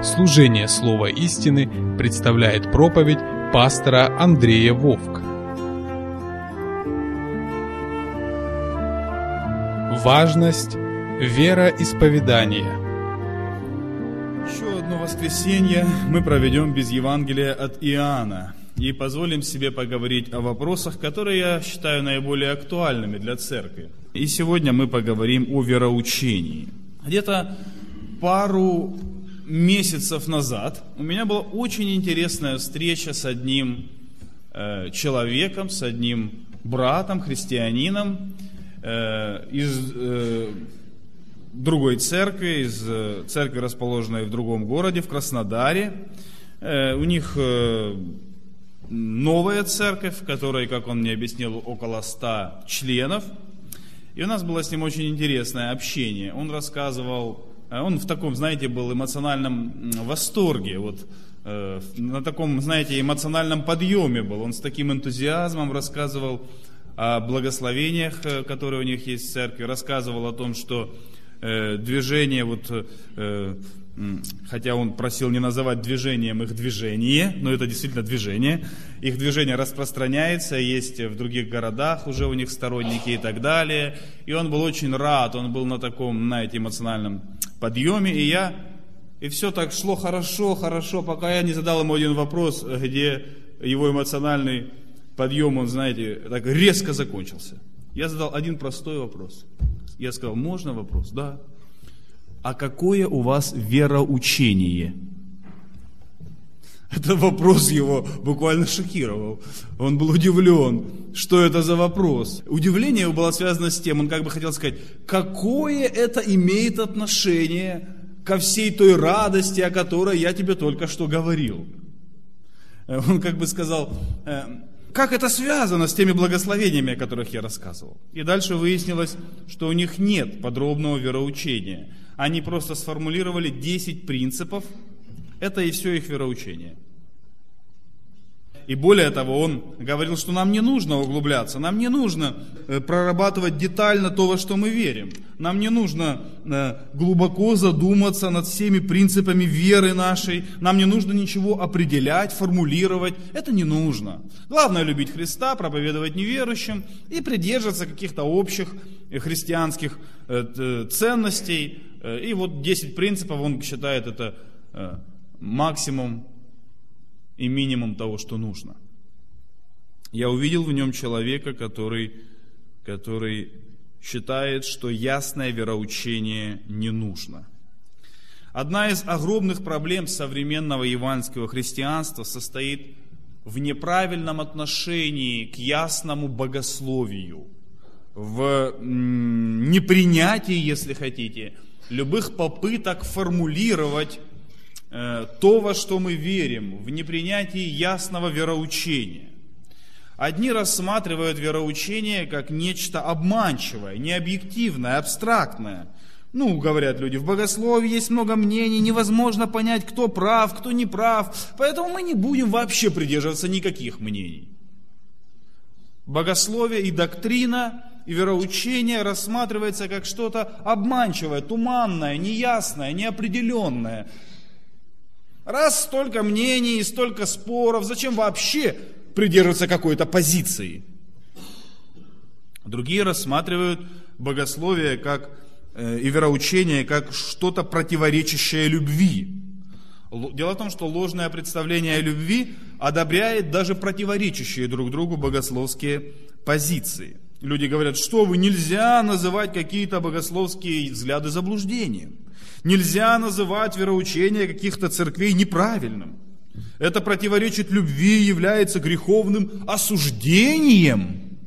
Служение Слова истины представляет проповедь пастора Андрея Вовк. Важность вероисповедания. Еще одно воскресенье мы проведем без Евангелия от Иоанна и позволим себе поговорить о вопросах, которые я считаю наиболее актуальными для церкви. И сегодня мы поговорим о вероучении. Где-то пару месяцев назад у меня была очень интересная встреча с одним человеком, с одним братом, христианином из другой церкви, из церкви, расположенной в другом городе, в Краснодаре. У них новая церковь, в которой, как он мне объяснил, около 100 членов. И у нас было с ним очень интересное общение. Он рассказывал, он в таком, знаете, был эмоциональном восторге, вот на таком, знаете, эмоциональном подъеме был. Он с таким энтузиазмом рассказывал о благословениях, которые у них есть в церкви, рассказывал о том, что движение, хотя он просил не называть движением их движение, но это действительно движение, их движение распространяется, есть в других городах уже у них сторонники и так далее, и он был очень рад, он был на таком, знаете, эмоциональном подъеме, и все так шло хорошо, пока я не задал ему один вопрос, где его эмоциональный подъем, он, знаете, так резко закончился. Я задал один простой вопрос. Я сказал, можно вопрос? Да. А какое у вас вероучение? Этот вопрос его буквально шокировал. Он был удивлен, что это за вопрос. Удивление его было связано с тем, он как бы хотел сказать, какое это имеет отношение ко всей той радости, о которой я тебе только что говорил. Он как бы сказал, как это связано с теми благословениями, о которых я рассказывал. И дальше выяснилось, что у них нет подробного вероучения. Они просто сформулировали 10 принципов, это и все их вероучение. И более того, он говорил, что нам не нужно углубляться, нам не нужно прорабатывать детально то, во что мы верим. Нам не нужно глубоко задуматься над всеми принципами веры нашей, нам не нужно ничего определять, формулировать, это не нужно. Главное любить Христа, проповедовать неверующим и придерживаться каких-то общих христианских ценностей. И вот 10 принципов, он считает это максимум и минимум того, что нужно. Я увидел в нем человека, который считает, что ясное вероучение не нужно. Одна из огромных проблем современного евангельского христианства состоит в неправильном отношении к ясному богословию, в непринятии, если хотите, любых попыток формулировать то, во что мы верим, в непринятии ясного вероучения. Одни рассматривают вероучение как нечто обманчивое, необъективное, абстрактное. Говорят люди, в богословии есть много мнений, невозможно понять, кто прав, кто не прав, поэтому мы не будем вообще придерживаться никаких мнений. Богословие и доктрина, и вероучение рассматривается как что-то обманчивое, туманное, неясное, неопределенное. Раз столько мнений и столько споров, зачем вообще придерживаться какой-то позиции? Другие рассматривают богословие и вероучение как что-то противоречащее любви. Дело в том, что ложное представление о любви одобряет даже противоречащие друг другу богословские позиции. Люди говорят, что нельзя называть какие-то богословские взгляды заблуждением. Нельзя называть вероучение каких-то церквей неправильным. Это противоречит любви и является греховным осуждением.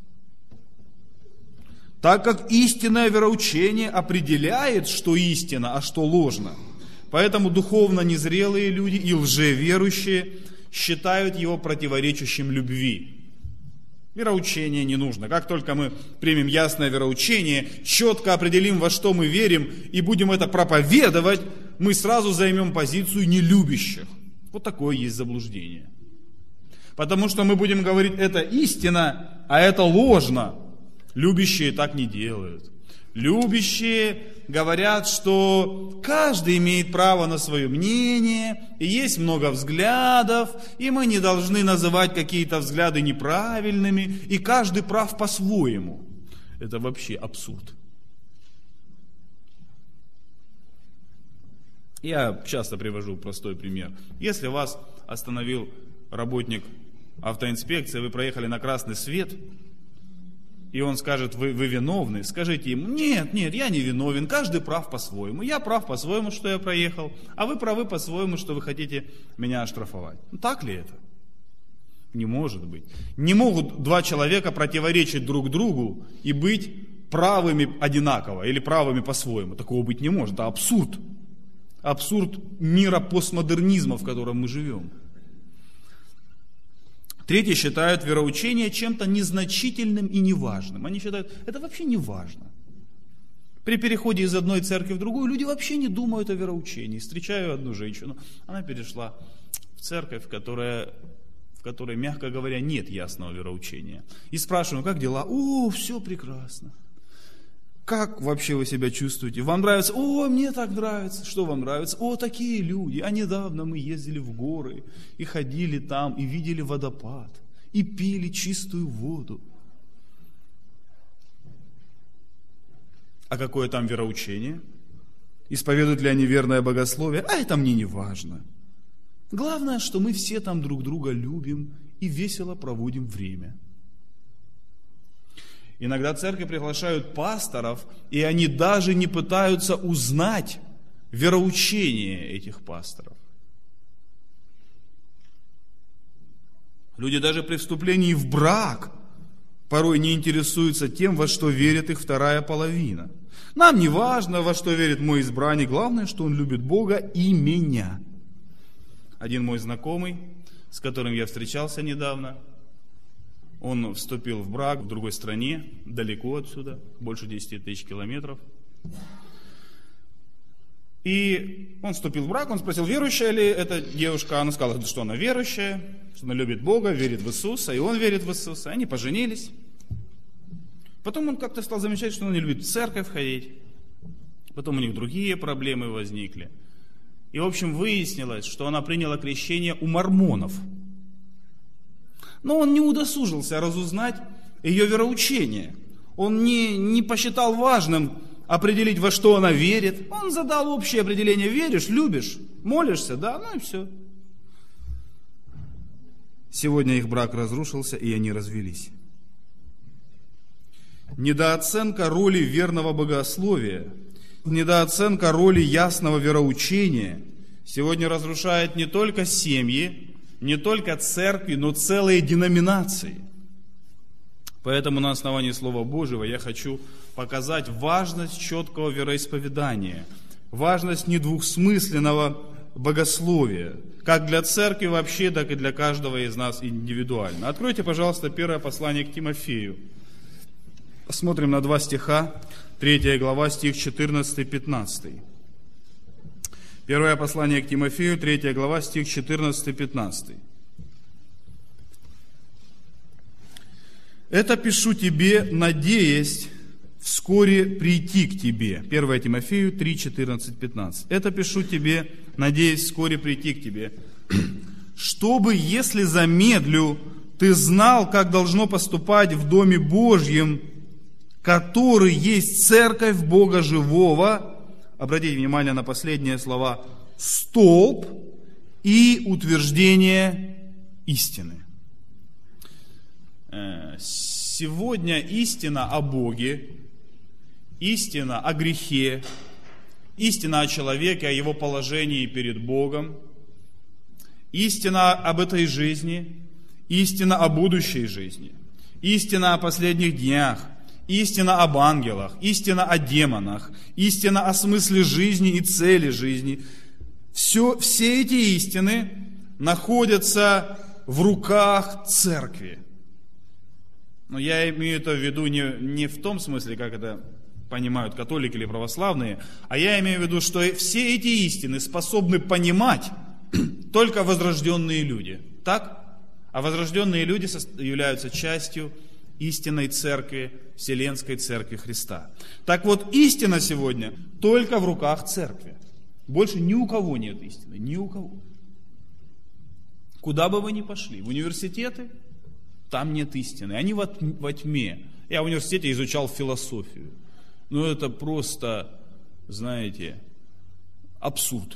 Так как истинное вероучение определяет, что истина, а что ложно. Поэтому духовно незрелые люди и лжеверующие считают его противоречащим любви. Вероучение не нужно. Как только мы примем ясное вероучение, четко определим, во что мы верим, и будем это проповедовать, мы сразу займем позицию нелюбящих. Вот такое есть заблуждение. Потому что мы будем говорить, это истина, а это ложно. Любящие так не делают. любящие, говорят, что каждый имеет право на свое мнение, и есть много взглядов, и мы не должны называть какие-то взгляды неправильными, и каждый прав по-своему. Это вообще абсурд. Я часто привожу простой пример. Если вас остановил работник автоинспекции, вы проехали на красный свет, и он скажет, вы виновны, скажите ему, нет, я не виновен, каждый прав по-своему. Я прав по-своему, что я проехал, а вы правы по-своему, что вы хотите меня оштрафовать. Так ли это? Не может быть. Не могут два человека противоречить друг другу и быть правыми одинаково или правыми по-своему. Такого быть не может. Это абсурд. Абсурд мира постмодернизма, в котором мы живем. Третьи считают вероучение чем-то незначительным и неважным. Они считают, это вообще не важно. При переходе из одной церкви в другую люди вообще не думают о вероучении. Встречаю одну женщину, она перешла в церковь, в которой, мягко говоря, нет ясного вероучения. И спрашиваю, как дела? О, все прекрасно. Как вообще вы себя чувствуете? Вам нравится? О, мне так нравится. Что вам нравится? О, такие люди. А недавно мы ездили в горы и ходили там, и видели водопад, и пили чистую воду. А какое там вероучение? Исповедуют ли они верное богословие? А это мне не важно. Главное, что мы все там друг друга любим и весело проводим время. Иногда церкви приглашают пасторов, и они даже не пытаются узнать вероучение этих пасторов. Люди даже при вступлении в брак порой не интересуются тем, во что верит их вторая половина. Нам не важно, во что верит мой избранник, главное, что он любит Бога и меня. Один мой знакомый, с которым я встречался недавно, он вступил в брак в другой стране, далеко отсюда, больше 10 тысяч километров. И он вступил в брак, он спросил, верующая ли эта девушка. Она сказала, что она верующая, что она любит Бога, верит в Иисуса, и он верит в Иисуса. Они поженились. Потом он как-то стал замечать, что он не любит в церковь ходить. Потом у них другие проблемы возникли. И, в общем, выяснилось, что она приняла крещение у мормонов. Но он не удосужился разузнать ее вероучение. Он не посчитал важным определить, во что она верит. Он задал общее определение: веришь, любишь, молишься, да, ну и все. Сегодня их брак разрушился, и они развелись. Недооценка роли верного богословия, недооценка роли ясного вероучения сегодня разрушает не только семьи, не только церкви, но целые деноминации. Поэтому на основании Слова Божьего я хочу показать важность четкого вероисповедания, важность недвусмысленного богословия, как для церкви вообще, так и для каждого из нас индивидуально. Откройте, пожалуйста, первое послание к Тимофею. Посмотрим на 2 стиха, 3 глава, стих 14-15. Первое послание к Тимофею, 3 глава, стих 14-15. «Это пишу тебе, надеясь вскоре прийти к тебе». 1 Тимофею 3, 14, 15. «Это пишу тебе, надеясь вскоре прийти к тебе, чтобы, если замедлю, ты знал, как должно поступать в Доме Божьем, который есть церковь Бога живого». Обратите внимание на последние слова: «столб и утверждение истины». Сегодня истина о Боге, истина о грехе, истина о человеке, о его положении перед Богом, истина об этой жизни, истина о будущей жизни, истина о последних днях, истина об ангелах, истина о демонах, истина о смысле жизни и цели жизни. Все эти истины находятся в руках церкви. Но я имею это в виду не в том смысле, как это понимают католики или православные, а я имею в виду, что все эти истины способны понимать только возрожденные люди. Так? А возрожденные люди являются частью истинной церкви, Вселенской Церкви Христа. Так вот, истина сегодня только в руках церкви. Больше ни у кого нет истины, ни у кого. Куда бы вы ни пошли, в университеты, там нет истины, они во тьме. Я в университете изучал философию. Ну это просто, знаете, абсурд.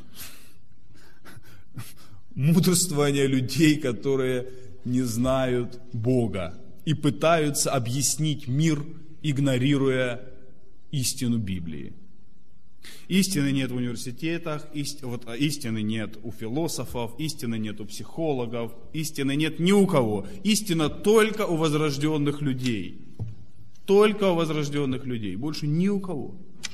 Мудрствование людей, которые не знают Бога и пытаются объяснить мир, игнорируя истину Библии. Истины нет в университетах, истины нет у философов, истины нет у психологов, истины нет ни у кого. Истина только у возрожденных людей. Только у возрожденных людей, больше ни у кого.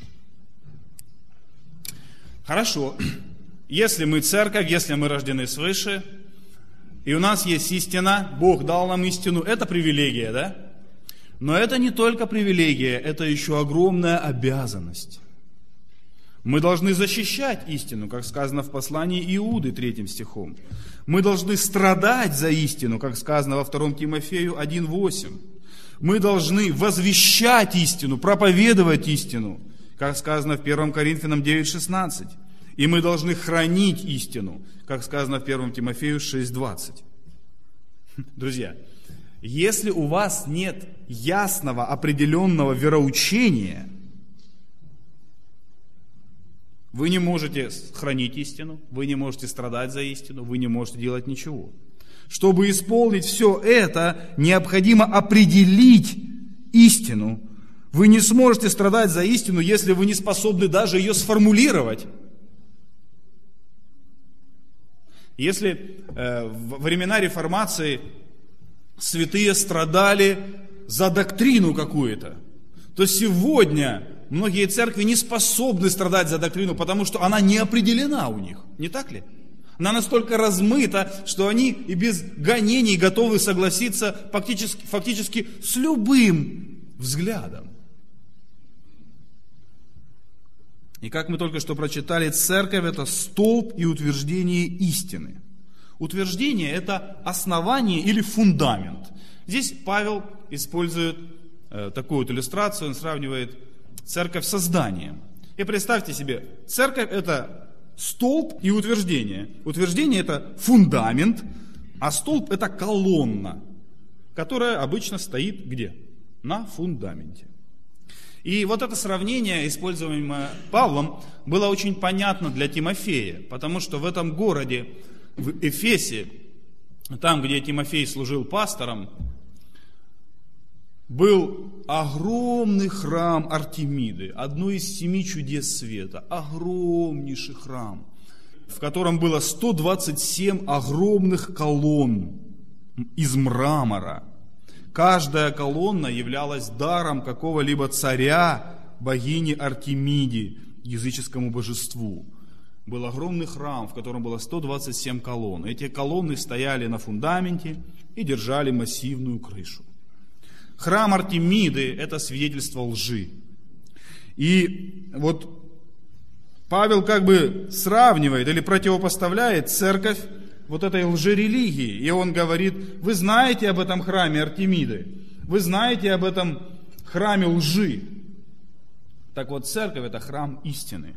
Хорошо, если мы церковь, если мы рождены свыше, и у нас есть истина, Бог дал нам истину, это привилегия, да? Но это не только привилегия, это еще огромная обязанность. Мы должны защищать истину, как сказано в послании Иуды 3 стихом. Мы должны страдать за истину, как сказано во 2 Тимофею 1:8. Мы должны возвещать истину, проповедовать истину, как сказано в 1 Коринфянам 9:16. И мы должны хранить истину, как сказано в 1 Тимофею 6:20. Друзья, если у вас нет ясного, определенного вероучения, вы не можете хранить истину, вы не можете страдать за истину, вы не можете делать ничего. Чтобы исполнить все это, необходимо определить истину. Вы не сможете страдать за истину, если вы не способны даже ее сформулировать. Если во времена реформации святые страдали за доктрину какую-то, то сегодня многие церкви не способны страдать за доктрину, потому что она не определена у них. Не так ли? Она настолько размыта, что они и без гонений готовы согласиться фактически с любым взглядом. И как мы только что прочитали, церковь – это столб и утверждение истины. Утверждение – это основание или фундамент. Здесь Павел использует такую вот иллюстрацию, он сравнивает церковь со зданием. И представьте себе, церковь – это столб и утверждение. Утверждение – это фундамент, а столб – это колонна, которая обычно стоит где? На фундаменте. И вот это сравнение, используемое Павлом, было очень понятно для Тимофея, потому что в этом городе, в Эфесе, там, где Тимофей служил пастором, был огромный храм Артемиды, одно из 7 чудес света, огромнейший храм, в котором было 127 огромных колонн из мрамора. Каждая колонна являлась даром какого-либо царя, богини Артемиде, языческому божеству. Был огромный храм, в котором было 127 колонн. Эти колонны стояли на фундаменте и держали массивную крышу. Храм Артемиды – это свидетельство лжи. И вот Павел как бы сравнивает или противопоставляет церковь вот этой лжерелигии. И он говорит: вы знаете об этом храме Артемиды, вы знаете об этом храме лжи. Так вот, церковь – это храм истины.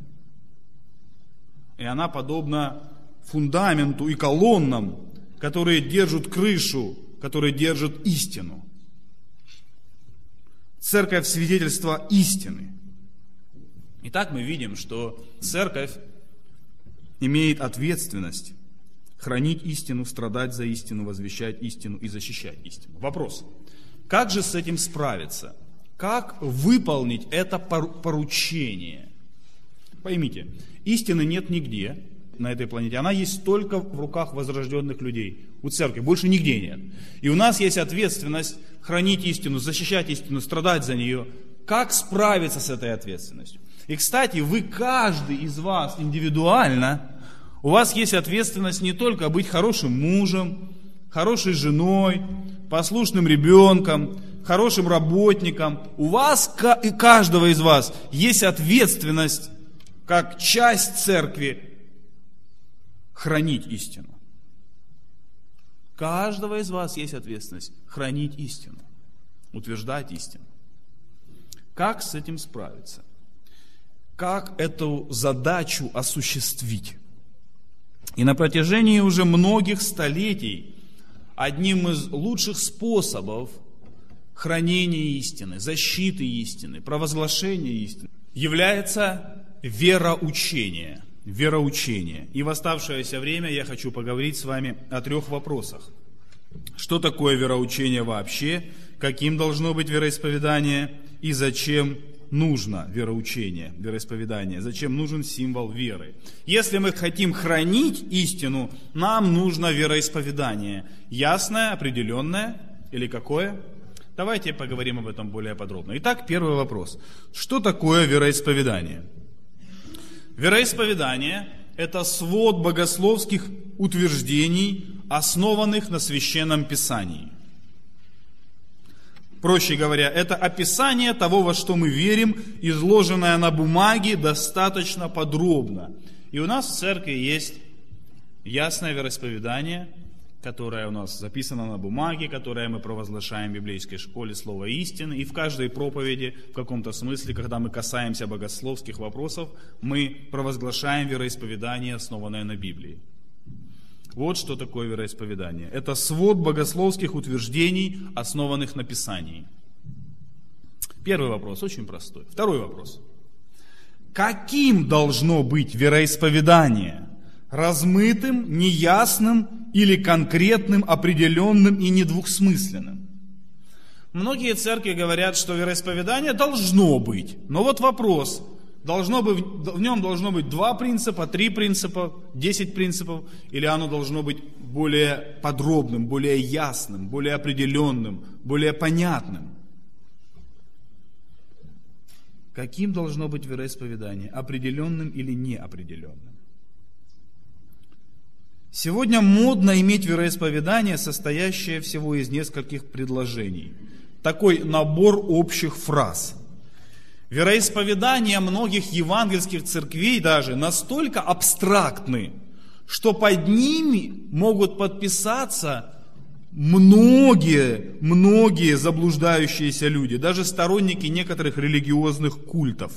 И она подобна фундаменту и колоннам, которые держат крышу, которые держат истину. Церковь – свидетельство истины. Итак, мы видим, что церковь имеет ответственность хранить истину, страдать за истину, возвещать истину и защищать истину. Вопрос: как же с этим справиться? Как выполнить это поручение? Поймите, истины нет нигде на этой планете. Она есть только в руках возрожденных людей. У церкви больше нигде нет. И у нас есть ответственность хранить истину, защищать истину, страдать за нее. Как справиться с этой ответственностью? И, кстати, вы, каждый из вас индивидуально, у вас есть ответственность не только быть хорошим мужем, хорошей женой, послушным ребенком, хорошим работником. У вас, и каждого из вас, есть ответственность, как часть церкви, хранить истину. Каждого из вас есть ответственность хранить истину. утверждать истину. Как с этим справиться? Как эту задачу осуществить? И на протяжении уже многих столетий одним из лучших способов хранения истины, защиты истины, провозглашения истины является вероучение. Вероучение. И в оставшееся время я хочу поговорить с вами о 3 вопросах. Что такое вероучение вообще? Каким должно быть вероисповедание? И зачем нужно вероучение, вероисповедание? Зачем нужен символ веры? Если мы хотим хранить истину, нам нужно вероисповедание. Ясное, определенное или какое? Давайте поговорим об этом более подробно. Итак, первый вопрос. Что такое вероисповедание? Вероисповедание – это свод богословских утверждений, основанных на Священном Писании. Проще говоря, это описание того, во что мы верим, изложенное на бумаге достаточно подробно. И у нас в церкви есть ясное вероисповедание, которое у нас записано на бумаге, которое мы провозглашаем в библейской школе «Слово истины». И в каждой проповеди, в каком-то смысле, когда мы касаемся богословских вопросов, мы провозглашаем вероисповедание, основанное на Библии. Вот что такое вероисповедание. Это свод богословских утверждений, основанных на Писании. Первый вопрос, очень простой. Второй вопрос. Каким должно быть вероисповедание? Размытым, неясным или конкретным, определенным и недвусмысленным? Многие церкви говорят, что вероисповедание должно быть. Но вот вопрос. В нем должно быть 2 принципа, 3 принципа, 10 принципов, или оно должно быть более подробным, более ясным, более определенным, более понятным? Каким должно быть вероисповедание? Определенным или неопределенным? Сегодня модно иметь вероисповедание, состоящее всего из нескольких предложений. Такой набор общих фраз. Вероисповедания многих евангельских церквей даже настолько абстрактны, что под ними могут подписаться многие заблуждающиеся люди, даже сторонники некоторых религиозных культов.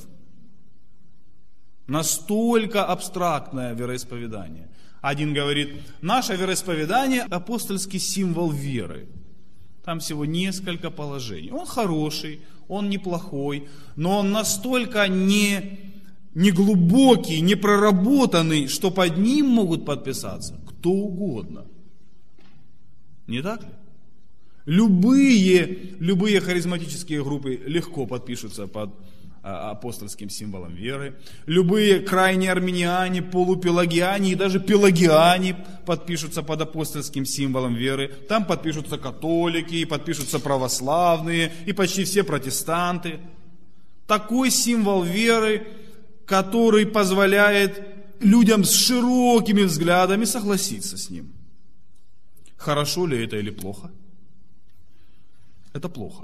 Настолько абстрактное вероисповедание. Один говорит, наше вероисповедание – апостольский символ веры. Там всего несколько положений. Он хороший, он неплохой, но он настолько не глубокий, не проработанный, что под ним могут подписаться кто угодно. Не так ли? Любые харизматические группы легко подпишутся под апостольским символом веры. Любые крайние армяне, полупелагиане и даже пелагиане подпишутся под апостольским символом веры. Там подпишутся католики, подпишутся православные и почти все протестанты. Такой символ веры, который позволяет людям с широкими взглядами согласиться с ним. Хорошо ли это или плохо? Это плохо.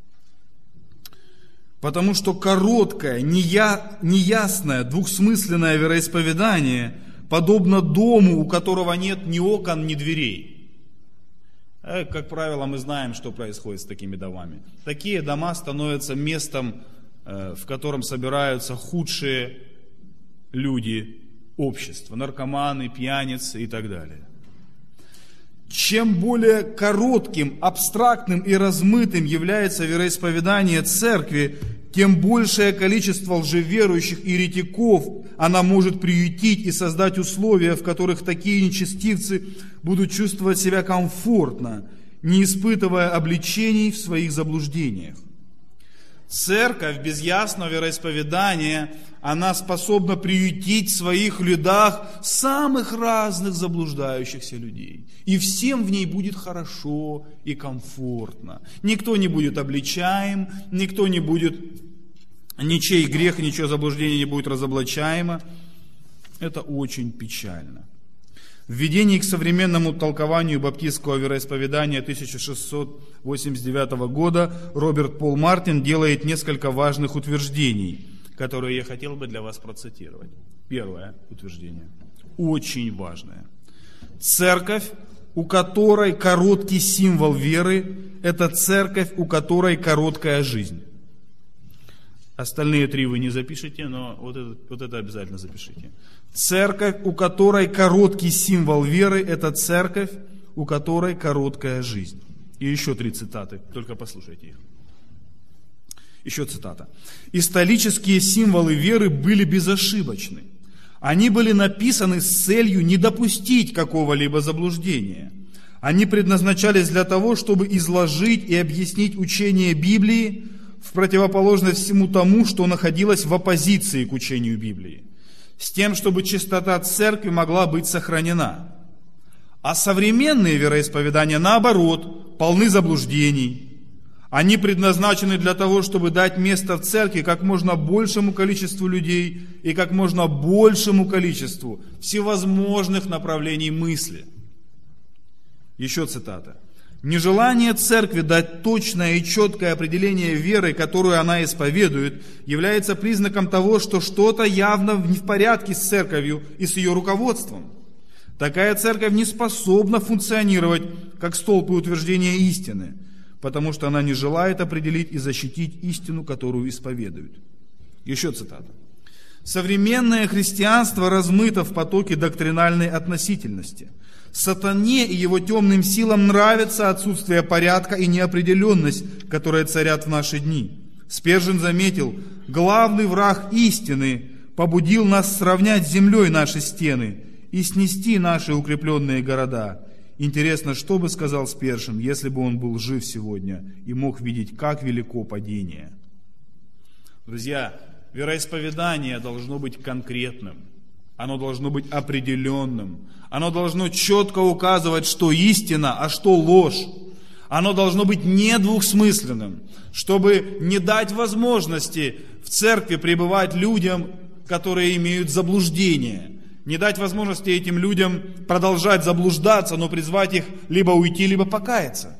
Потому что короткое, неясное, двухсмысленное вероисповедание подобно дому, у которого нет ни окон, ни дверей. Как правило, мы знаем, что происходит с такими домами. Такие дома становятся местом, в котором собираются худшие люди общества, наркоманы, пьяницы и так далее. Чем более коротким, абстрактным и размытым является вероисповедание церкви, тем большее количество лжеверующих и еретиков она может приютить и создать условия, в которых такие нечестивцы будут чувствовать себя комфортно, не испытывая обличений в своих заблуждениях. Церковь без ясного вероисповедания, она способна приютить в своих рядах самых разных заблуждающихся людей. И всем в ней будет хорошо и комфортно. Никто не будет обличаем, никто не будет, ничей грех, ничего заблуждения не будет разоблачаемо. Это очень печально. В введении к современному толкованию баптистского вероисповедания 1689 года Роберт Пол Мартин делает несколько важных утверждений, которые я хотел бы для вас процитировать. Первое утверждение, очень важное. Церковь у которой короткий символ веры, это церковь, у которой короткая жизнь. Остальные три вы не запишите, но вот это обязательно запишите. Церковь, у которой короткий символ веры, это церковь, у которой короткая жизнь. И еще 3 цитаты, только послушайте их. Еще цитата. «Исторические символы веры были безошибочны. Они были написаны с целью не допустить какого-либо заблуждения. Они предназначались для того, чтобы изложить и объяснить учение Библии в противоположность всему тому, что находилось в оппозиции к учению Библии, с тем, чтобы чистота церкви могла быть сохранена. А современные вероисповедания, наоборот, полны заблуждений. Они предназначены для того, чтобы дать место в церкви как можно большему количеству людей и как можно большему количеству всевозможных направлений мысли». Еще цитата. «Нежелание церкви дать точное и четкое определение веры, которую она исповедует, является признаком того, что что-то явно не в порядке с церковью и с ее руководством. Такая церковь не способна функционировать как столб утверждения истины, потому что она не желает определить и защитить истину, которую исповедует». Еще цитата. «Современное христианство размыто в потоке доктринальной относительности. Сатане и его темным силам нравится отсутствие порядка и неопределенность, которые царят в наши дни. Спержин заметил: главный враг истины побудил нас сравнять с землей наши стены и снести наши укрепленные города. Интересно, что бы сказал Спержин, если бы он был жив сегодня и мог видеть, как велико падение». Друзья, вероисповедание должно быть конкретным, оно должно быть определенным, оно должно четко указывать, что истина, а что ложь. Оно должно быть недвусмысленным, чтобы не дать возможности в церкви пребывать людям, которые имеют заблуждение. Не дать возможности этим людям продолжать заблуждаться, но призвать их либо уйти, либо покаяться.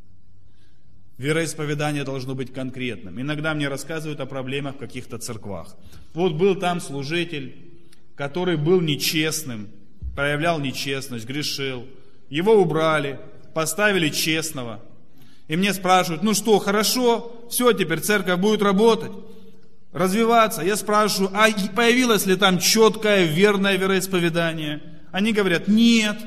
Вероисповедание должно быть конкретным. Иногда мне рассказывают о проблемах в каких-то церквах. Вот был там служитель, который был нечестным, проявлял нечестность, грешил. Его убрали, поставили честного. И мне спрашивают: ну что, хорошо, все, теперь церковь будет работать, развиваться. Я спрашиваю: а появилось ли там четкое, верное вероисповедание? Они говорят: нет.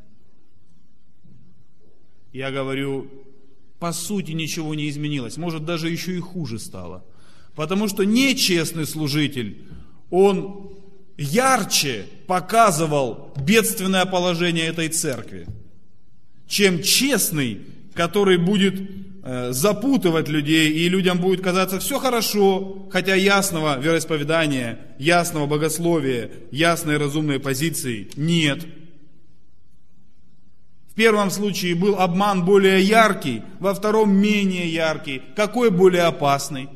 Я говорю: по сути ничего не изменилось, может даже еще и хуже стало. Потому что нечестный служитель, он ярче показывал бедственное положение этой церкви, чем честный, который будет запутывать людей, и людям будет казаться все хорошо, хотя ясного вероисповедания, ясного богословия, ясной разумной позиции нет. В первом случае был обман более яркий, во втором менее яркий. Какой более опасный?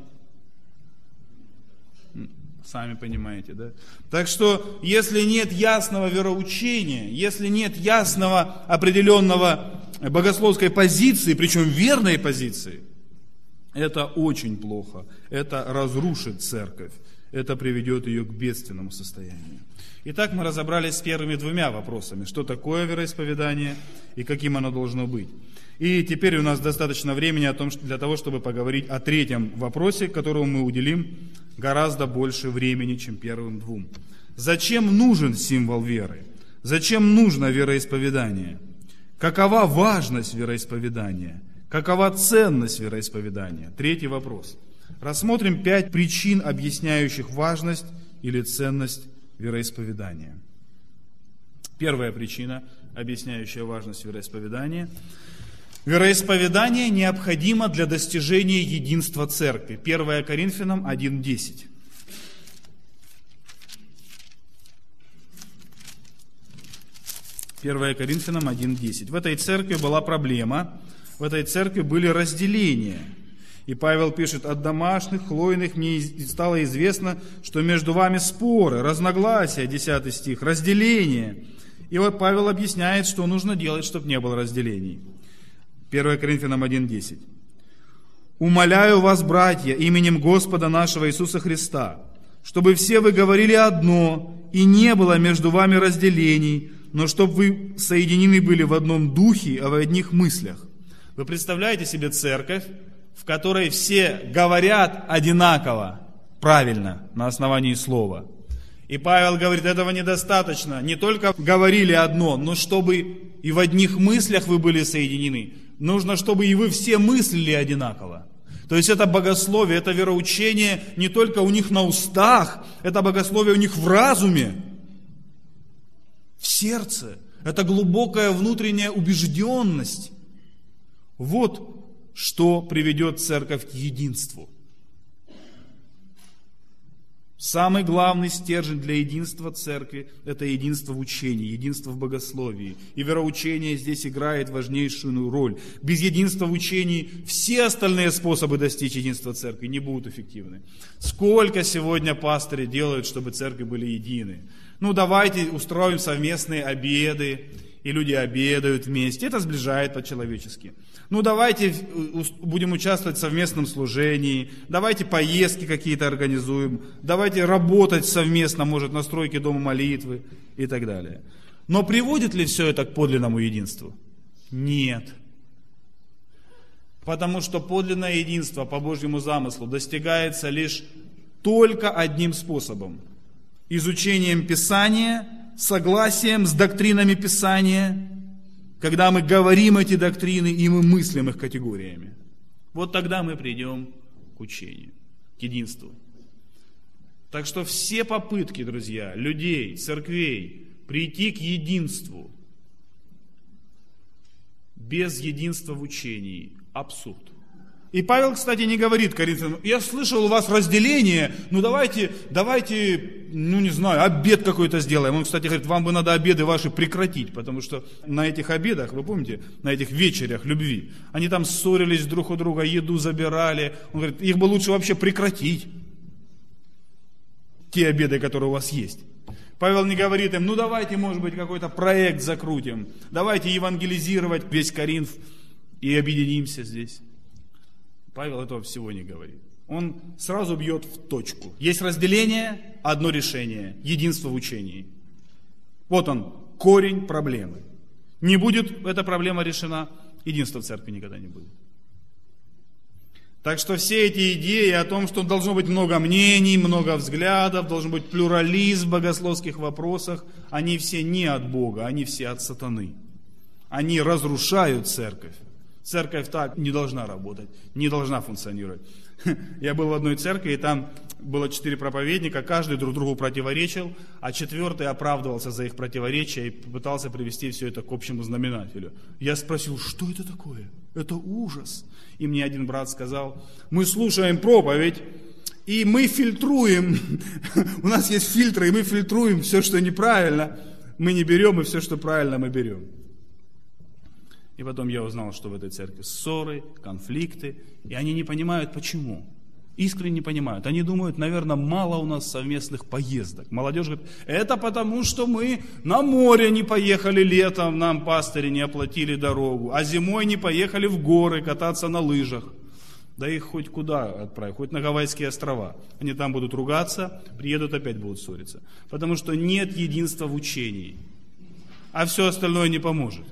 Сами понимаете, да? Так что, если нет ясного вероучения, если нет ясного определенного богословской позиции, причем верной позиции, это очень плохо. Это разрушит церковь. Это приведет ее к бедственному состоянию. Итак, мы разобрались с первыми 2 вопросами. Что такое вероисповедание и каким оно должно быть. И теперь у нас достаточно времени для того, чтобы поговорить о 3-м вопросе, которому мы уделим гораздо больше времени, чем первым 2. Зачем нужен символ веры? Зачем нужно вероисповедание? Какова важность вероисповедания? Какова ценность вероисповедания? 3-й вопрос. Рассмотрим 5 причин, объясняющих важность или ценность вероисповедания. Первая причина, объясняющая важность вероисповедания. Вероисповедание необходимо для достижения единства церкви. 1 Коринфянам 1:10. 1 Коринфянам 1:10. В этой церкви была проблема, в этой церкви были разделения. И Павел пишет: от домашних, хлойных мне стало известно, что между вами споры, разногласия, 10 стих, разделения. И вот Павел объясняет, что нужно делать, чтобы не было разделений. 1 Коринфянам 1:10. «Умоляю вас, братья, именем Господа нашего Иисуса Христа, чтобы все вы говорили одно, и не было между вами разделений, но чтобы вы соединены были в одном духе, а в одних мыслях. Вы представляете себе церковь, в которой все говорят одинаково, правильно, на основании слова. И Павел говорит, этого недостаточно. Не только говорили одно, но чтобы и в одних мыслях вы были соединены. Нужно, чтобы и вы все мыслили одинаково. То есть это богословие, это вероучение не только у них на устах, это богословие у них в разуме, в сердце. Это глубокая внутренняя убежденность. Вот что приведет церковь к единству. Самый главный стержень для единства церкви – это единство в учении, единство в богословии. И вероучение здесь играет важнейшую роль. Без единства в учении все остальные способы достичь единства церкви не будут эффективны. Сколько сегодня пастыри делают, чтобы церкви были едины? Давайте устроим совместные обеды, и люди обедают вместе. Это сближает по-человечески. Давайте будем участвовать в совместном служении, давайте поездки какие-то организуем, давайте работать совместно, может, на стройке дома молитвы и так далее. Но приводит ли все это к подлинному единству? Нет. Потому что подлинное единство по Божьему замыслу достигается лишь только одним способом. Изучением Писания, согласием с доктринами Писания, когда мы говорим эти доктрины и мы мыслим их категориями. Вот тогда мы придем к учению, к единству. Так что все попытки, друзья, людей, церквей прийти к единству без единства в учении – абсурд. И Павел, кстати, не говорит коринфянам, я слышал у вас разделение, давайте, не знаю, обед какой-то сделаем. Он, кстати, говорит, вам бы надо обеды ваши прекратить, потому что на этих обедах, вы помните, на этих вечерях любви, они там ссорились друг у друга, еду забирали. Он говорит, их бы лучше вообще прекратить, те обеды, которые у вас есть. Павел не говорит им, давайте, может быть, какой-то проект закрутим, давайте евангелизировать весь Коринф и объединимся здесь. Павел этого всего не говорит. Он сразу бьет в точку. Есть разделение, одно решение. Единство в учении. Вот он, корень проблемы. Не будет эта проблема решена, единства в церкви никогда не будет. Так что все эти идеи о том, что должно быть много мнений, много взглядов, должен быть плюрализм в богословских вопросах, они все не от Бога, они все от сатаны. Они разрушают церковь. Церковь так не должна работать, не должна функционировать. Я был в одной церкви, и там было 4 проповедника, каждый друг другу противоречил, а 4-й оправдывался за их противоречия и пытался привести все это к общему знаменателю. Я спросил, что это такое? Это ужас. И мне один брат сказал, мы слушаем проповедь, и мы фильтруем, у нас есть фильтры, и мы фильтруем все, что неправильно, мы не берем, и все, что правильно, мы берем. И потом я узнал, что в этой церкви ссоры, конфликты, и они не понимают, почему. Искренне не понимают. Они думают, наверное, мало у нас совместных поездок. Молодежь говорит, это потому, что мы на море не поехали летом, нам пастыри не оплатили дорогу, а зимой не поехали в горы кататься на лыжах. Да их хоть куда отправить, хоть на Гавайские острова. Они там будут ругаться, приедут, опять будут ссориться. Потому что нет единства в учении, а все остальное не поможет.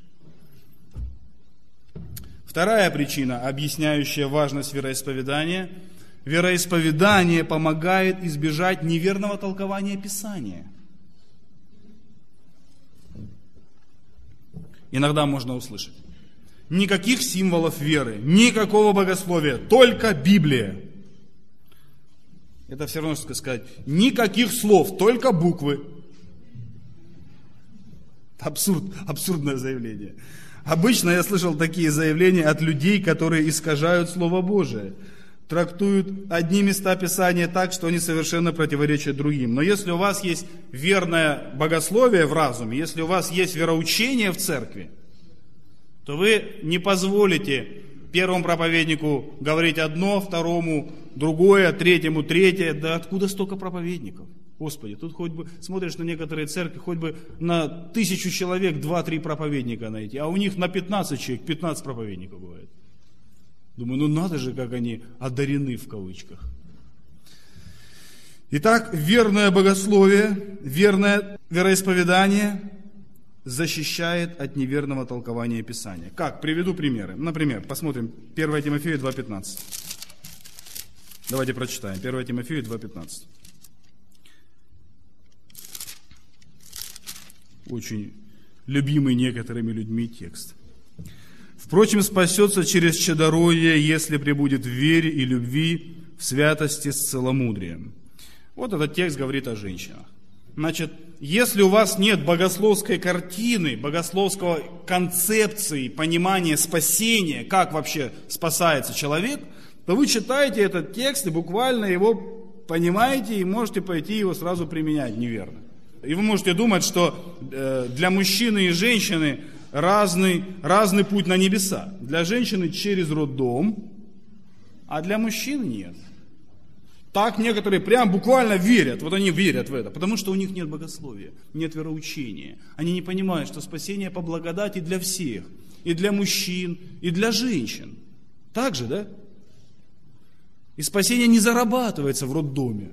Вторая причина, объясняющая важность вероисповедания. Вероисповедание помогает избежать неверного толкования Писания. Иногда можно услышать. Никаких символов веры, никакого богословия, только Библия. Это все равно, что сказать, никаких слов, только буквы. Абсурдное заявление. Обычно я слышал такие заявления от людей, которые искажают Слово Божие, трактуют одни места Писания так, что они совершенно противоречат другим. Но если у вас есть верное богословие в разуме, если у вас есть вероучение в церкви, то вы не позволите первому проповеднику говорить одно, второму другое, третьему третье. Да откуда столько проповедников? Господи, тут хоть бы, смотришь на некоторые церкви, хоть бы на 1000 человек 2-3 проповедника найти, а у них на 15 человек 15 проповедников бывает. Думаю, надо же, как они одарены в кавычках. Итак, верное богословие, верное вероисповедание защищает от неверного толкования Писания. Как? Приведу примеры. Например, посмотрим 1 Тимофею 2:15. Давайте прочитаем. 1 Тимофею 2:15. Очень любимый некоторыми людьми текст. «Впрочем, спасется через чадородие, если пребудет в вере и любви, в святости с целомудрием». Вот этот текст говорит о женщинах. Значит, если у вас нет богословской картины, богословской концепции, понимания спасения, как вообще спасается человек, то вы читаете этот текст и буквально его понимаете и можете пойти его сразу применять неверно. И вы можете думать, что для мужчины и женщины разный путь на небеса. Для женщины через роддом, а для мужчин нет. Так некоторые прям буквально верят, вот они верят в это, потому что у них нет богословия, нет вероучения. Они не понимают, что спасение по благодати для всех, и для мужчин, и для женщин. Так же, да? И спасение не зарабатывается в роддоме.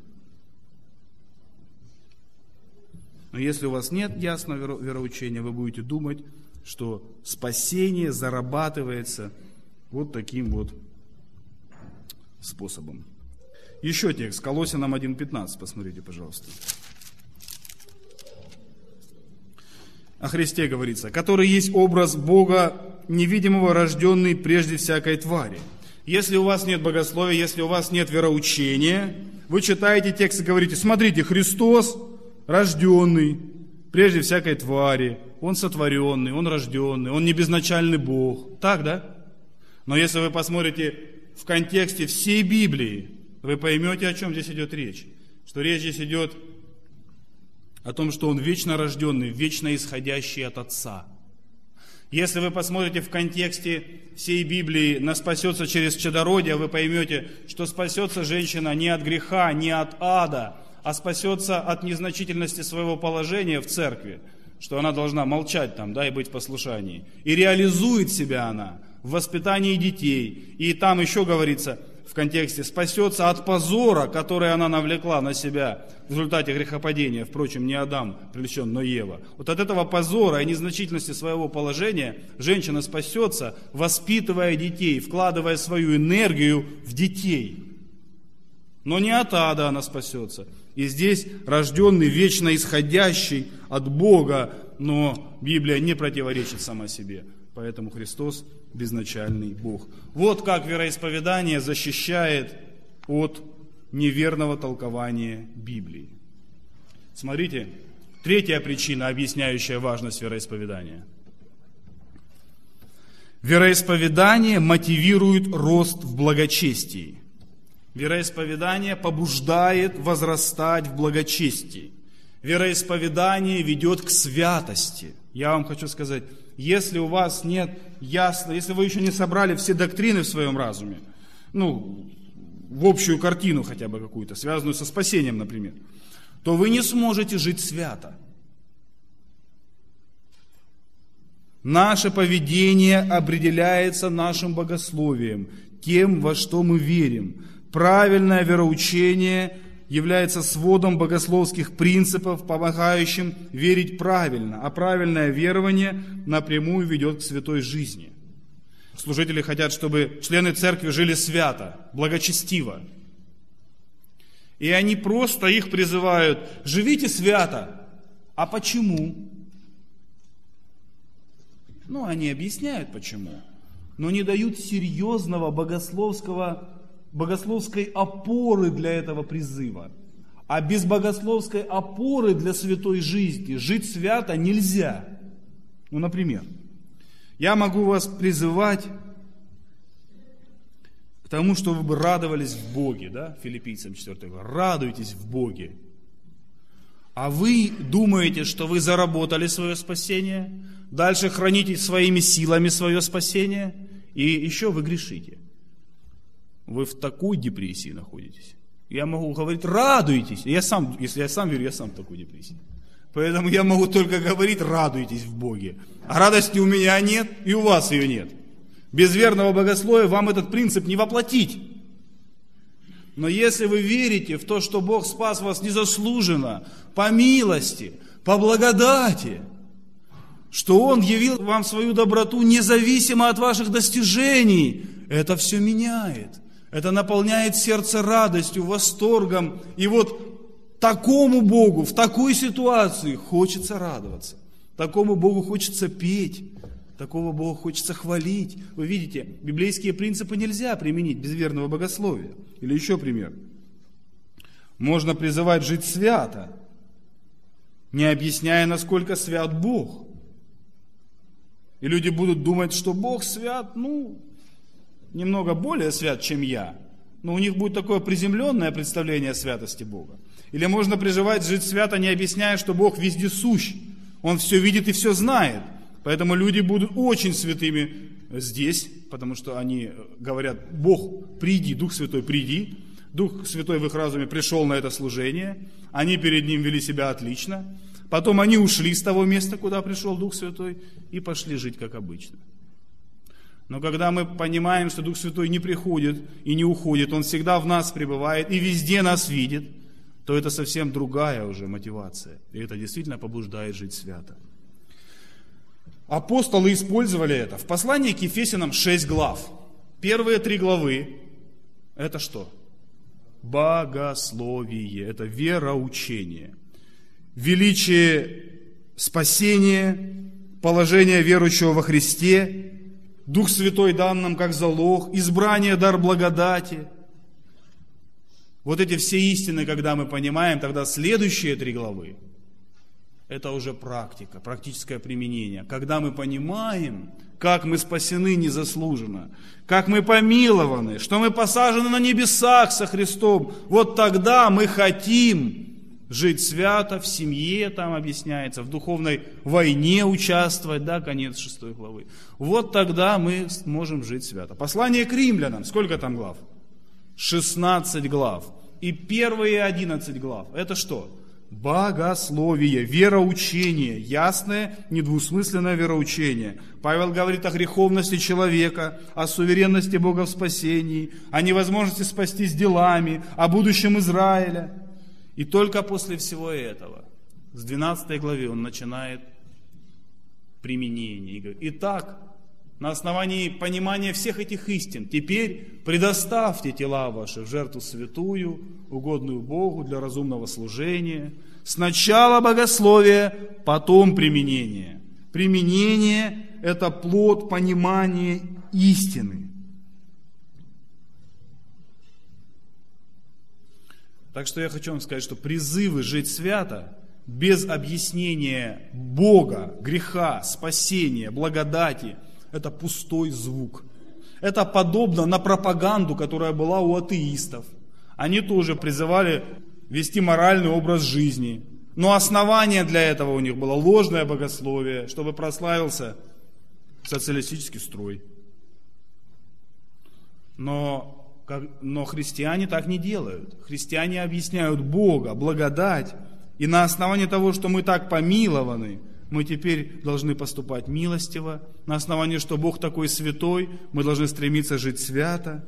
Но если у вас нет ясного вероучения, вы будете думать, что спасение зарабатывается вот таким вот способом. Еще текст, Колоссянам 1:15, посмотрите, пожалуйста. О Христе говорится, который есть образ Бога невидимого, рожденный прежде всякой твари. Если у вас нет богословия, если у вас нет вероучения, вы читаете текст и говорите, смотрите, Христос рожденный прежде всякой твари, Он сотворенный, Он рожденный, Он не безначальный Бог. Так, да? Но если вы посмотрите в контексте всей Библии, вы поймете, о чем здесь идет речь. Что речь здесь идет о том, что Он вечно рожденный, вечно исходящий от Отца. Если вы посмотрите в контексте всей Библии на спасется через чадородие, вы поймете, что спасется женщина не от греха, не от ада, а спасется от незначительности своего положения в церкви, что она должна молчать там, да, и быть в послушании. И реализует себя она в воспитании детей. И там еще говорится в контексте спасется от позора, который она навлекла на себя в результате грехопадения. Впрочем, не Адам привлечен, но Ева. Вот от этого позора и незначительности своего положения женщина спасется, воспитывая детей, вкладывая свою энергию в детей. Но не от ада она спасется. И здесь рожденный, вечно исходящий от Бога, но Библия не противоречит сама себе. Поэтому Христос безначальный Бог. Вот как вероисповедание защищает от неверного толкования Библии. Смотрите, третья причина, объясняющая важность вероисповедания. Вероисповедание мотивирует рост в благочестии. Вероисповедание побуждает возрастать в благочестии. Вероисповедание ведет к святости. Я вам хочу сказать, если у вас нет ясно, если вы еще не собрали все доктрины в своем разуме, в общую картину хотя бы какую-то, связанную со спасением, например, то вы не сможете жить свято. Наше поведение определяется нашим богословием, тем, во что мы верим. Правильное вероучение является сводом богословских принципов, помогающим верить правильно, а правильное верование напрямую ведет к святой жизни. Служители хотят, чтобы члены церкви жили свято, благочестиво. И они просто их призывают: живите свято. А почему? Они объясняют почему, но не дают серьезного богословской опоры для этого призыва. А без богословской опоры для святой жизни жить свято нельзя. Например, я могу вас призывать к тому, чтобы вы радовались в Боге, да? Филиппийцам 4 глава. Радуйтесь в Боге. А вы думаете, что вы заработали свое спасение, дальше храните своими силами свое спасение, и еще вы грешите. Вы в такой депрессии находитесь. Я могу говорить: радуйтесь. Если я сам верю, я сам в такой депрессии. Поэтому я могу только говорить: радуйтесь в Боге. А радости у меня нет, и у вас ее нет. Без верного богословия вам этот принцип не воплотить. Но если вы верите в то, что Бог спас вас незаслуженно, по милости, по благодати, что Он явил вам свою доброту независимо от ваших достижений. Это все меняет. Это наполняет сердце радостью, восторгом. И вот такому Богу в такой ситуации хочется радоваться. Такому Богу хочется петь. Такого Бога хочется хвалить. Вы видите, библейские принципы нельзя применить без верного богословия. Или еще пример. Можно призывать жить свято, не объясняя, насколько свят Бог. И люди будут думать, что Бог свят, немного более свят, чем я. Но у них будет такое приземленное представление о святости Бога. Или можно призывать жить свято, не объясняя, что Бог вездесущ. Он все видит и все знает. Поэтому люди будут очень святыми здесь, потому что они говорят: Бог, приди, Дух Святой, приди. Дух Святой в их разуме пришел на это служение. Они перед Ним вели себя отлично. Потом они ушли с того места, куда пришел Дух Святой, и пошли жить как обычно. Но когда мы понимаем, что Дух Святой не приходит и не уходит, Он всегда в нас пребывает и везде нас видит, то это совсем другая уже мотивация. И это действительно побуждает жить свято. Апостолы использовали это. В послании к Ефесянам 6 глав. Первые 3 главы – это что? Богословие, это вероучение. Величие спасения, положение верующего во Христе, Дух Святой дан нам как залог, избрание, дар благодати. Вот эти все истины, когда мы понимаем, тогда следующие 3 главы – это уже практика, практическое применение. Когда мы понимаем, как мы спасены незаслуженно, как мы помилованы, что мы посажены на небесах со Христом, вот тогда мы хотим жить свято, в семье, там объясняется, в духовной войне участвовать, конец 6 главы. Вот тогда мы сможем жить свято. Послание к римлянам, сколько там глав? 16 глав. И первые 11 глав, это что? Богословие, вероучение, ясное, недвусмысленное вероучение. Павел говорит о греховности человека, о суверенности Бога в спасении, о невозможности спастись делами, о будущем Израиля. И только после всего этого, с 12 главы он начинает применение. И говорит: итак, на основании понимания всех этих истин, теперь предоставьте тела ваши в жертву святую, угодную Богу для разумного служения. Сначала богословие, потом применение. Применение – это плод понимания истины. Так что я хочу вам сказать, что призывы жить свято без объяснения Бога, греха, спасения, благодати – это пустой звук. Это подобно на пропаганду, которая была у атеистов. Они тоже призывали вести моральный образ жизни. Но основание для этого у них было ложное богословие, чтобы прославился социалистический строй. Но христиане так не делают. Христиане объясняют Бога, благодать. И на основании того, что мы так помилованы, мы теперь должны поступать милостиво. На основании, что Бог такой святой, мы должны стремиться жить свято.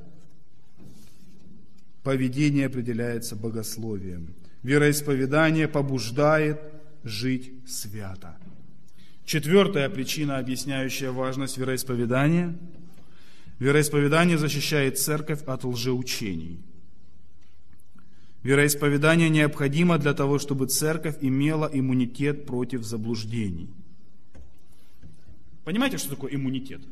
Поведение определяется богословием. Вероисповедание побуждает жить свято. 4-я причина, объясняющая важность вероисповедания. Вероисповедание защищает церковь от лжеучений. Вероисповедание необходимо для того, чтобы церковь имела иммунитет против заблуждений. Понимаете, что такое иммунитет?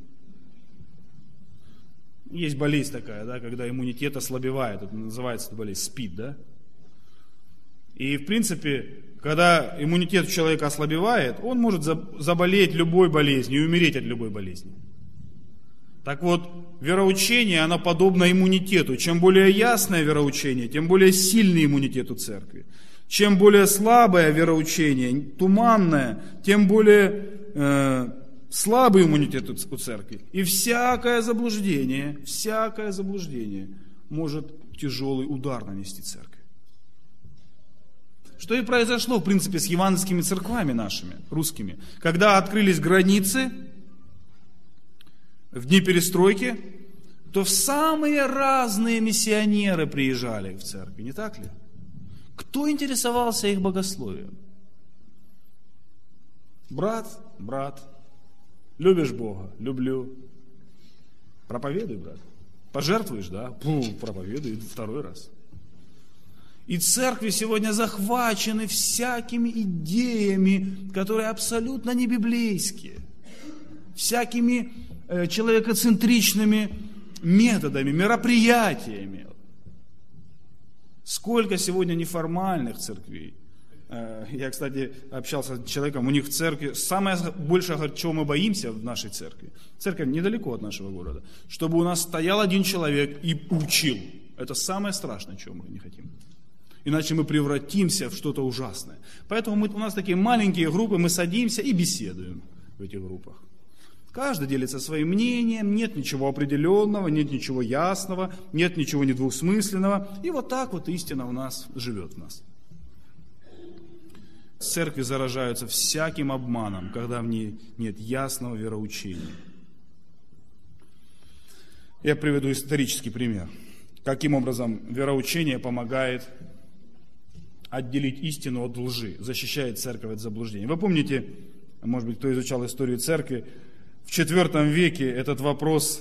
Есть болезнь такая, когда иммунитет ослабевает. Это называется болезнь СПИД, И, в принципе, когда иммунитет у человека ослабевает, он может заболеть любой болезнью и умереть от любой болезни. Так вот, вероучение, оно подобно иммунитету. Чем более ясное вероучение, тем более сильный иммунитет у церкви. Чем более слабое вероучение, туманное, тем более слабый иммунитет у церкви. И всякое заблуждение может тяжелый удар нанести церкви. Что и произошло, в принципе, с евангельскими церквами нашими, русскими. Когда открылись границы в дни перестройки, то самые разные миссионеры приезжали в церкви, не так ли? Кто интересовался их богословием? Брат, любишь Бога? Люблю. Проповедуй, брат. Пожертвуешь, да? Проповедуй второй раз. И церкви сегодня захвачены всякими идеями, которые абсолютно не библейские. Всякими человекоцентричными методами, мероприятиями. Сколько сегодня неформальных церквей. Я, кстати, общался с человеком, у них в церкви, самое большее, чего мы боимся в нашей церкви, церковь недалеко от нашего города, чтобы у нас стоял один человек и учил. Это самое страшное, чего мы не хотим. Иначе мы превратимся в что-то ужасное. Поэтому у нас такие маленькие группы, мы садимся и беседуем в этих группах. Каждый делится своим мнением, нет ничего определенного, нет ничего ясного, нет ничего недвусмысленного. И вот так вот истина у нас живет в нас. Церкви заражаются всяким обманом, когда в ней нет ясного вероучения. Я приведу исторический пример. Каким образом вероучение помогает отделить истину от лжи, защищает церковь от заблуждений. Вы помните, может быть, кто изучал историю церкви, в IV веке этот вопрос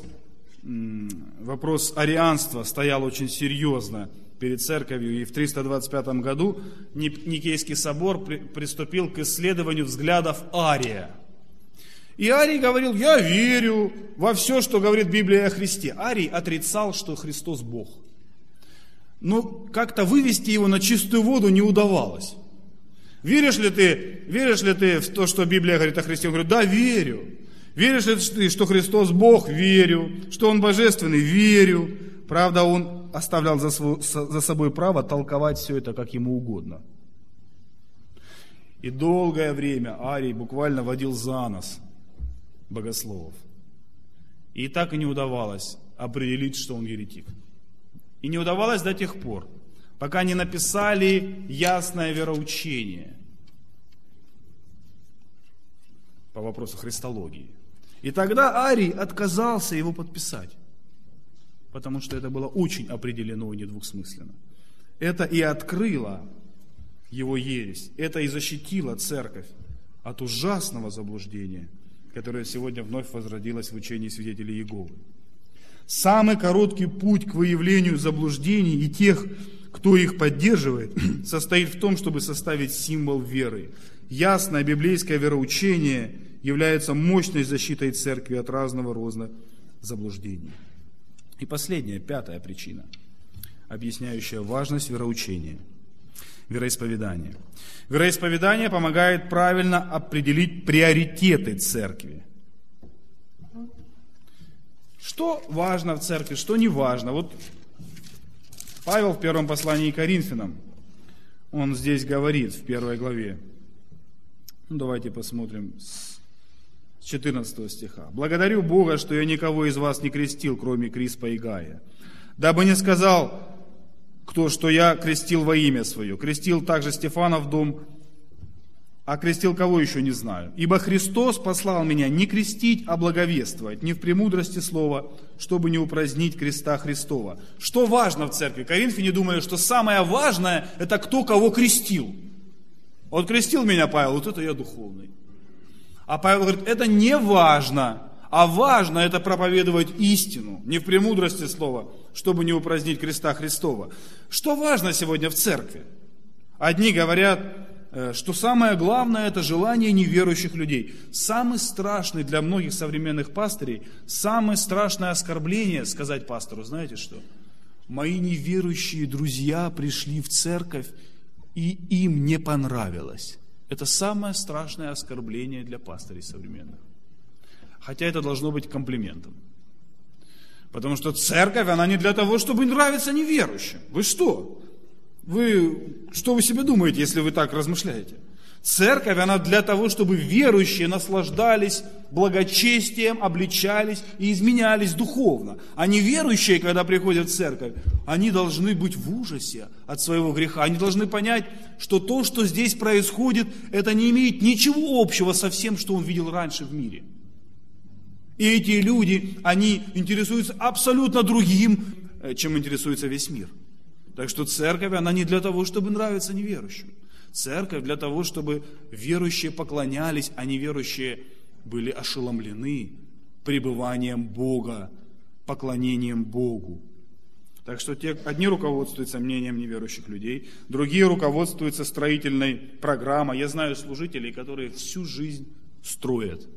арианства стоял очень серьезно перед церковью, и в 325 году Никейский собор приступил к исследованию взглядов Ария. И Арий говорил: я верю во все, что говорит Библия о Христе. Арий отрицал, что Христос Бог. Но как-то вывести его на чистую воду не удавалось. Веришь ли ты в то, что Библия говорит о Христе? Он говорит: да, верю. Веришь ли ты, что Христос Бог? Верю. Что Он божественный? Верю. Правда, он оставлял за собой право толковать все это, как ему угодно. И долгое время Арий буквально водил за нос богословов. И так и не удавалось определить, что он еретик. И не удавалось до тех пор, пока не написали ясное вероучение по вопросу христологии. И тогда Арий отказался его подписать, потому что это было очень определено и недвусмысленно. Это и открыло его ересь, это и защитило церковь от ужасного заблуждения, которое сегодня вновь возродилось в учении свидетелей Иеговы. Самый короткий путь к выявлению заблуждений и тех, кто их поддерживает, состоит в том, чтобы составить символ веры. Ясное библейское вероучение является мощной защитой церкви от разного рода заблуждений. И последняя, пятая причина, объясняющая важность вероучения. Вероисповедание. Вероисповедание помогает правильно определить приоритеты церкви. Что важно в церкви, что не важно. Вот Павел в первом послании к Коринфянам, он здесь говорит в 1 главе. Давайте посмотрим с 14 стиха. «Благодарю Бога, что я никого из вас не крестил, кроме Криспа и Гая, дабы не сказал кто, что я крестил во имя свое. Крестил также Стефана в дом, а крестил кого еще не знаю. Ибо Христос послал меня не крестить, а благовествовать, не в премудрости слова, чтобы не упразднить креста Христова». Что важно в церкви? Коринфяне думали, что самое важное – это кто кого крестил. Вот крестил меня Павел, вот это я духовный. А Павел говорит, это не важно, а важно это проповедовать истину, не в премудрости слова, чтобы не упразднить креста Христова. Что важно сегодня в церкви? Одни говорят, что самое главное это желание неверующих людей. Самый страшный для многих современных пастырей, самое страшное оскорбление сказать пастору, знаете что? Мои неверующие друзья пришли в церковь, и им не понравилось. Это самое страшное оскорбление для пастырей современных. Хотя это должно быть комплиментом. Потому что церковь, она не для того, чтобы нравиться неверующим. Вы что? Что вы себе думаете, если вы так размышляете? Церковь, она для того, чтобы верующие наслаждались благочестием, обличались и изменялись духовно. А неверующие, когда приходят в церковь, они должны быть в ужасе от своего греха. Они должны понять, что то, что здесь происходит, это не имеет ничего общего со всем, что он видел раньше в мире. И эти люди, они интересуются абсолютно другим, чем интересуется весь мир. Так что церковь, она не для того, чтобы нравиться неверующим. Церковь для того, чтобы верующие поклонялись, а неверующие были ошеломлены пребыванием Бога, поклонением Богу. Так что одни руководствуются мнением неверующих людей, другие руководствуются строительной программой. Я знаю служителей, которые всю жизнь строят.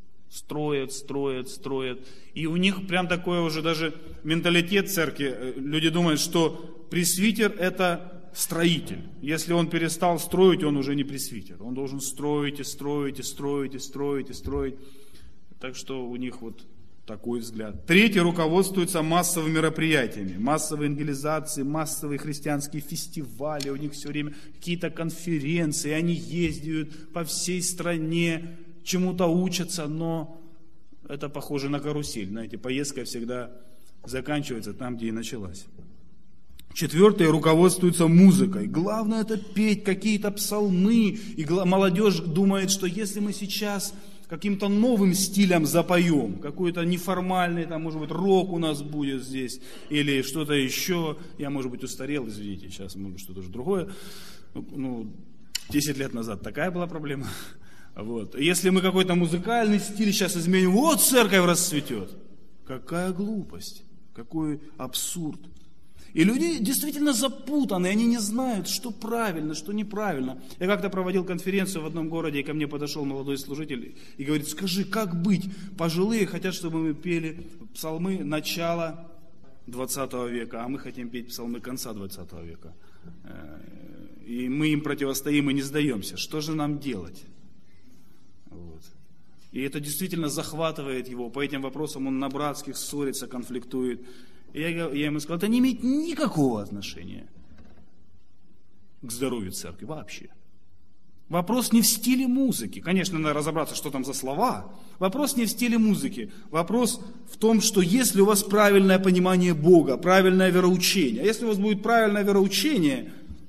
Строят. И у них прям такой уже даже менталитет церкви. Люди думают, что пресвитер – это строитель. Если он перестал строить, он уже не пресвитер. Он должен строить. Так что у них вот такой взгляд. Третьи руководствуются массовыми мероприятиями, массовой евангелизации, массовые христианские фестивали, у них все время какие-то конференции, они ездят по всей стране, чему-то учатся, но это похоже на карусель. Знаете, поездка всегда заканчивается там, где и началась. Четвертые руководствуются музыкой. Главное это петь какие-то псалмы. И молодежь думает, что если мы сейчас каким-то новым стилем запоем, какой-то неформальный, там, может быть, рок у нас будет здесь, или что-то еще. Я, может быть, устарел, извините, сейчас, может, что-то же другое. 10 лет назад такая была проблема. Вот. Если мы какой-то музыкальный стиль сейчас изменим, вот церковь расцветет. Какая глупость, какой абсурд. И люди действительно запутаны, они не знают, что правильно, что неправильно. Я как-то проводил конференцию в одном городе, и ко мне подошел молодой служитель и говорит: скажи, как быть? Пожилые хотят, чтобы мы пели псалмы начала 20 века, а мы хотим петь псалмы конца 20 века. И мы им противостоим и не сдаемся. Что же нам делать? Вот. И это действительно захватывает его. По этим вопросам он на братских ссорится, конфликтует. И я ему сказал, это не имеет никакого отношения к здоровью церкви вообще. Вопрос не в стиле музыки. Конечно, надо разобраться, что там за слова. Вопрос не в стиле музыки. Вопрос в том, что если у вас правильное понимание Бога, правильное вероучение, а если у вас будет правильное вероучение,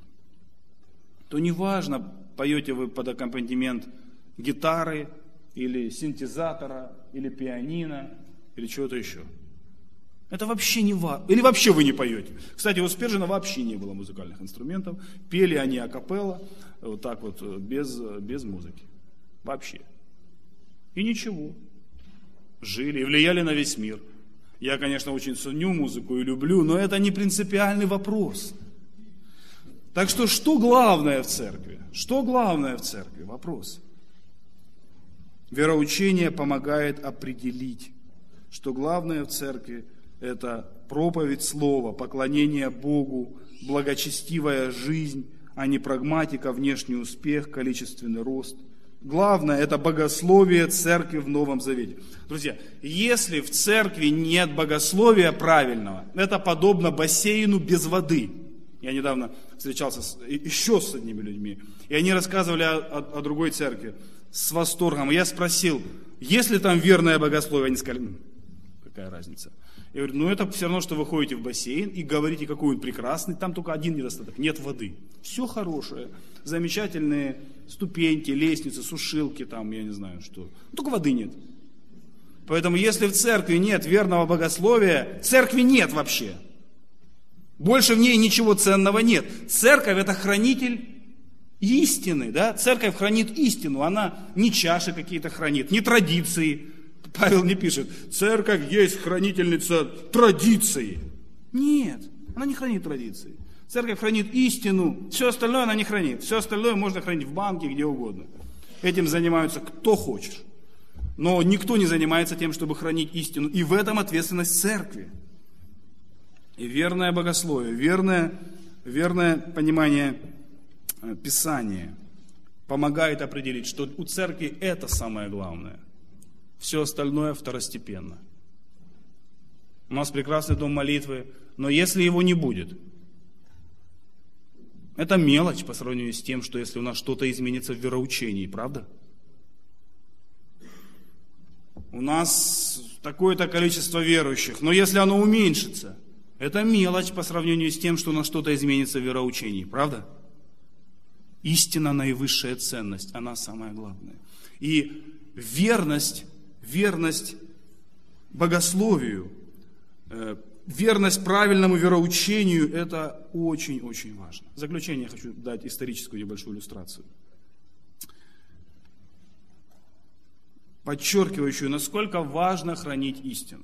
то неважно, поете вы под аккомпанемент гитары, или синтезатора, или пианино, или чего-то еще. Это вообще не важно. Или вообще вы не поете. Кстати, у Спержина вообще не было музыкальных инструментов. Пели они акапелла, вот так вот, без музыки. Вообще. И ничего. Жили и влияли на весь мир. Я, конечно, очень ценю музыку и люблю, но это не принципиальный вопрос. Так что главное в церкви? Что главное в церкви? Вопрос. Вероучение помогает определить, что главное в церкви – это проповедь слова, поклонение Богу, благочестивая жизнь, а не прагматика, внешний успех, количественный рост. Главное – это богословие церкви в Новом Завете. Друзья, если в церкви нет богословия правильного, это подобно бассейну без воды. Я недавно встречался еще с одними людьми, и они рассказывали о другой церкви с восторгом. Я спросил, есть ли там верное богословие? Они сказали, какая разница? Я говорю, это все равно, что вы ходите в бассейн и говорите, какой он прекрасный, там только один недостаток, нет воды. Все хорошее, замечательные ступеньки, лестницы, сушилки, там, я не знаю что, только воды нет. Поэтому, если в церкви нет верного богословия, церкви нет вообще. Больше в ней ничего ценного нет. Церковь – это хранитель истины, да? Церковь хранит истину, она не чаши какие-то хранит, не традиции. Павел не пишет, церковь есть хранительница традиции. Нет, она не хранит традиции. Церковь хранит истину, все остальное она не хранит. Все остальное можно хранить в банке, где угодно. Этим занимаются кто хочешь. Но никто не занимается тем, чтобы хранить истину. И в этом ответственность церкви. И верное богословие, верное понимание Писания помогает определить, что у церкви это самое главное. Все остальное второстепенно. У нас прекрасный дом молитвы, но если его не будет, это мелочь по сравнению с тем, что если у нас что-то изменится в вероучении, правда? У нас такое-то количество верующих, но если оно уменьшится, это мелочь по сравнению с тем, что у нас что-то изменится в вероучении, правда? Истина наивысшая ценность, она самая главная. И верность богословию верность правильному вероучению – это очень-очень важно. В заключение я хочу дать историческую небольшую иллюстрацию, подчеркивающую, насколько важно хранить истину.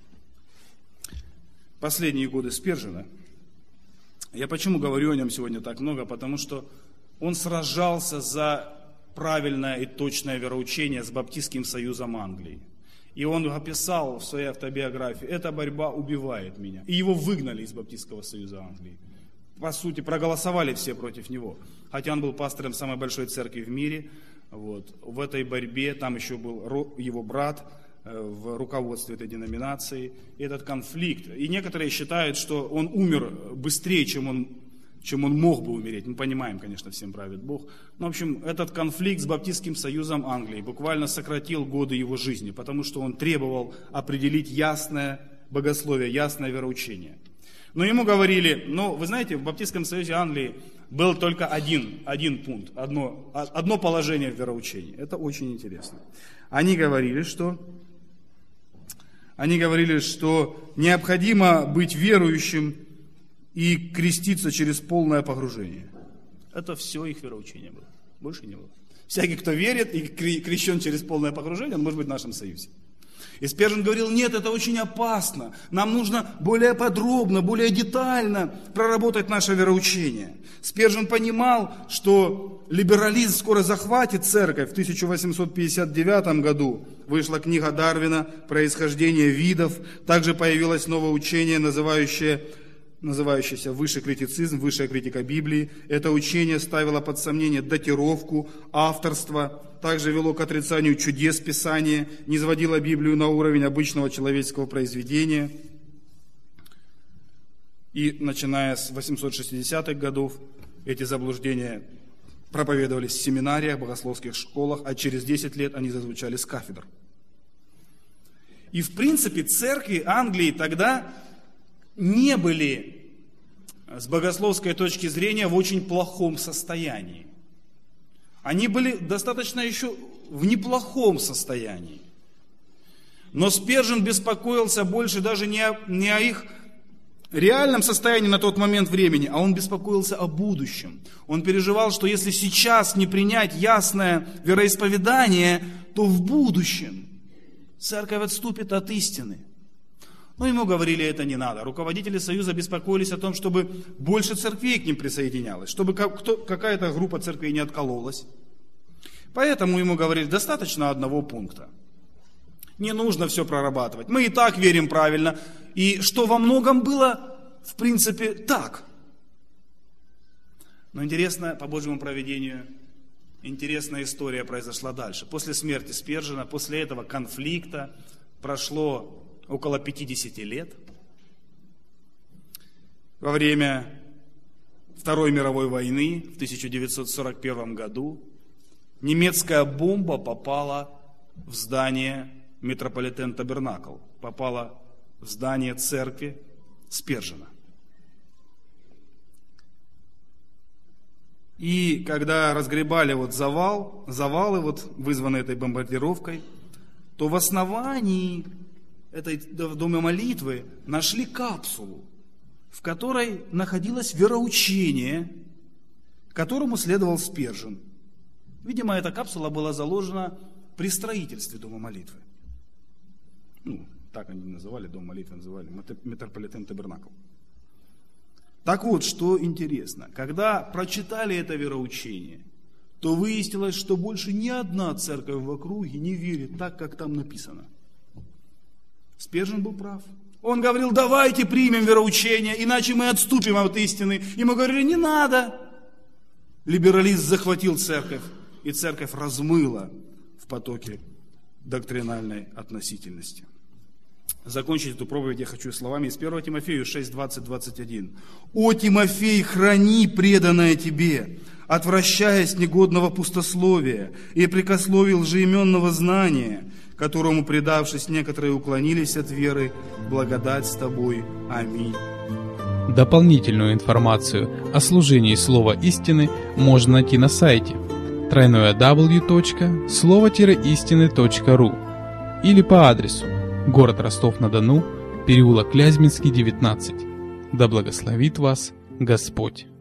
Последние годы Спержена, я почему говорю о нем сегодня так много, потому что он сражался за правильное и точное вероучение с Баптистским союзом Англии. И он описал в своей автобиографии: «Эта борьба убивает меня». И его выгнали из Баптистского союза Англии. По сути, проголосовали все против него. Хотя он был пастором самой большой церкви в мире. Вот. В этой борьбе, там еще был его брат в руководстве этой деноминации. И этот конфликт. И некоторые считают, что он умер быстрее, чем он мог бы умереть. Мы понимаем, конечно, всем правит Бог. Но, в общем, этот конфликт с Баптистским союзом Англии буквально сократил годы его жизни, потому что он требовал определить ясное богословие, ясное вероучение. Но ему говорили: вы знаете, в Баптистском союзе Англии был только один пункт, одно положение в вероучении. Это очень интересно. Они говорили, что необходимо быть верующим и креститься через полное погружение. Это все их вероучение было. Больше не было. Всякий, кто верит и крещен через полное погружение, он может быть в нашем союзе. И Спержен говорил: нет, это очень опасно. Нам нужно более подробно, более детально проработать наше вероучение. Спержен понимал, что либерализм скоро захватит церковь. В 1859 году вышла книга Дарвина «Происхождение видов». Также появилось новое учение, называющееся высший критицизм, высшая критика Библии. Это учение ставило под сомнение датировку, авторство, также вело к отрицанию чудес Писания, низводило Библию на уровень обычного человеческого произведения. И начиная с 860-х годов эти заблуждения проповедовались в семинариях, богословских школах, а через 10 лет они зазвучали с кафедр. И в принципе церкви Англии тогда не были с богословской точки зрения в очень плохом состоянии. Они были достаточно еще в неплохом состоянии. Но Спержен беспокоился больше даже не о их реальном состоянии на тот момент времени, а он беспокоился о будущем. Он переживал, что если сейчас не принять ясное вероисповедание, то в будущем церковь отступит от истины. Но ему говорили: это не надо. Руководители союза беспокоились о том, чтобы больше церквей к ним присоединялось, чтобы какая-то группа церквей не откололась. Поэтому ему говорили: достаточно одного пункта. Не нужно все прорабатывать. Мы и так верим правильно. И что во многом было, в принципе, так. Но интересно, по Божьему провидению, интересная история произошла дальше. После смерти Спержена, после этого конфликта прошло около 50 лет. Во время Второй мировой войны в 1941 году немецкая бомба попала в здание Метрополитен-Табернакл, попала в здание церкви Спержена. И когда разгребали завалы, вызванные этой бомбардировкой, то в основании этой дома молитвы нашли капсулу, в которой находилось вероучение, которому следовал Спержен. Видимо, эта капсула была заложена при строительстве дома молитвы. Так они называли, дом молитвы называли, Метрополитен-Табернакл. Так вот, что интересно, когда прочитали это вероучение, то выяснилось, что больше ни одна церковь в округе не верит так, как там написано. Спержен был прав. Он говорил: давайте примем вероучение, иначе мы отступим от истины. Ему говорили: не надо. Либерализм захватил церковь, и церковь размыла в потоке доктринальной относительности. Закончить эту проповедь я хочу словами из 1 Тимофею 6, 20-21. «О, Тимофей, храни преданное тебе, отвращаясь негодного пустословия и прикословия лжеименного знания, которому, предавшись, некоторые уклонились от веры, благодать с тобой. Аминь». Дополнительную информацию о служении Слова Истины можно найти на сайте www.slovo-истины.ru или по адресу город Ростов-на-Дону, переулок Клязьминский, 19. Да благословит вас Господь!